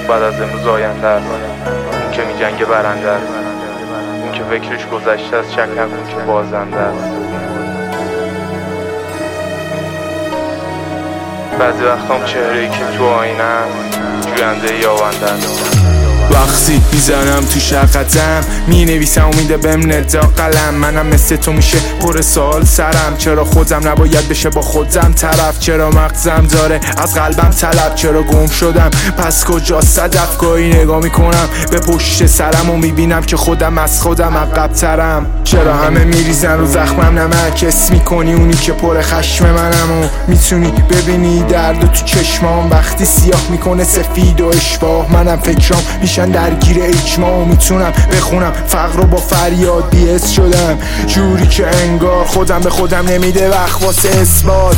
بعد از امروز آینده است. اون که میجنگه برنده است، اون که فکرش گذشته است شک نکن که بازنده است. بعضی وقتام چهره‌ای که تو آینه است جوینده یابنده است. وقتی میزنم تو شقتم مینویسم امیده بهم ندا قلم. منم مثل تو میشه پر سال سرم. چرا خودم نباید بشه با خودم طرف؟ چرا مغزم داره از قلبم طلب؟ چرا گم شدم پس کجا صدف؟ گاهی نگاه میکنم به پشت سرم و میبینم که خودم از خودم عقب ترم. چرا همه میریزن رو زخمم نمک؟ اسم میکنی اونی که پر خشم منم و میتونی ببینی درد تو چشمام وقتی سیاه میکنه سفید و اشباه. منم فکرام میشن درگیر اجماع، میتونم بخونم فقر رو با فریاد بی‌حس شدم جوری که انگار خودم به خودم نمیده وقت واسه اثبات.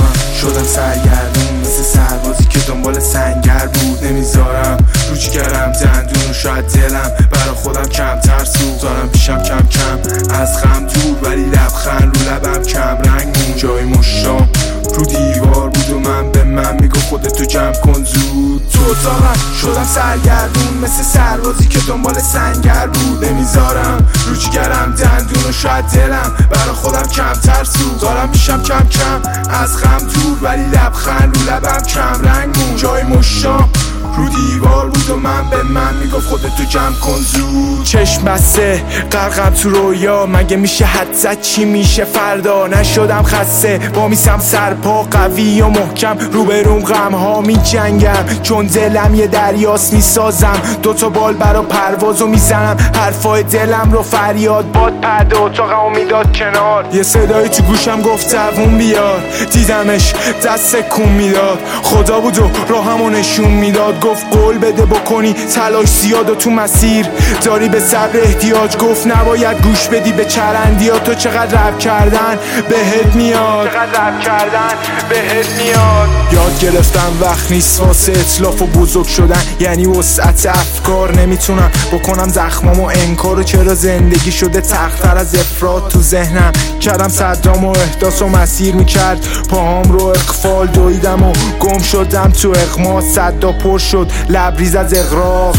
شدم سرگردون مثل سربازی که دنبال سنگر بود. نمیذارم رو جگرم دندون و شاید دلم برا خودم کمتر سوخت. دارم پیشم کم کم از غم دور ولی لبخند رو لبم کم رنگ مون. جای مشام رو دیوار بود و من به من میگو خودتو جمع کن زود. تو اتاقم شدم سرگردون مثل سربازی که دنبال سنگر بود. نمیذارم رو جگرم دندون و شاید دلم برا خودم کمتر سوخت. دارم میشم کم کم از غم دور ولی لبخند رو لبم کم رنگ مون. جای مشام رو دیوار بود و من به من میگفت خودتو جمع کن زود. چشم بسته غرقم تو رویا، مگه میشه حد زد چی میشه فردا؟ نشدم خسته با میسم سرپا قوی و محکم روبروم غم ها میجنگم چون دلم یه دریاست میسازم. دوتا بال برا پرواز و میزنم حرفای دلم رو فریاد باد پرده اتاقمو میداد کنار. یه صدایی تو گوشم گفت دووم بیار، دیدمش دست کون میداد. خدا بود و راهمو نشون میداد، گفت قول بده بکنی تلاش زیاد و تو مسیر داری به صبر احتیاج. گفت نباید گوش بدی به چرندیا، تو چقدر رپ کردن بهت میاد، چقدر رپ کردن بهت میاد. یاد گرفتم وقت نیست واسه اطلاف و بزرگ شدن، یعنی وسعت افکار. نمیتونم بکنم زخمامو انکار و چرا زندگی شده تخت‌تر از افراد تو ذهنم. کردم صدام و احداث و مسیر میکرد پاهام رو اقفال دویدم و گم شدم تو اغما. صدا پر شد لبریز از اغراق.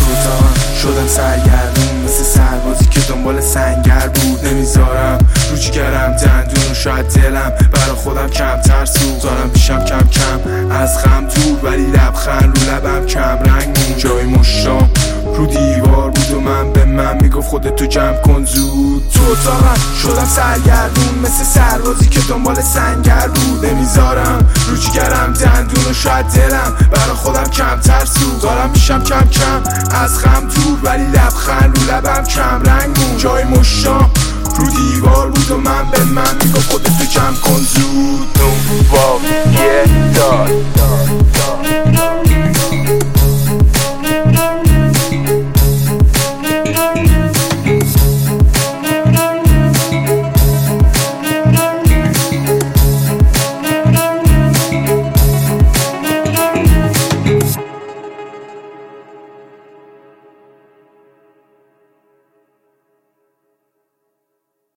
شدم سرگردون مثل سربازی که دنبال سنگر بود. نمیذارم رو جگرم دندون و شاید دلم برا خودم کمتر سوخت. دارم پیشم کم کم از غم دور ولی لبخند رو لبم کم رنگ مون. جای مشام رو دیوار بود و من به من میگفت خودتو جمع کن زود. تو اتاقم شدم سرگردون مثل سربازی که دنبال سنگر بود. نمیذارم رو جگرم دندون و شاید دلم برا خودم کمتر سوخت. دارم میشم کم کم از غم دور ولی لبخند رو لبم کم رنگ مون. جای مشام رو دیوار بود و من به من میگفت خودتو جمع کن زود. نو واو یه دار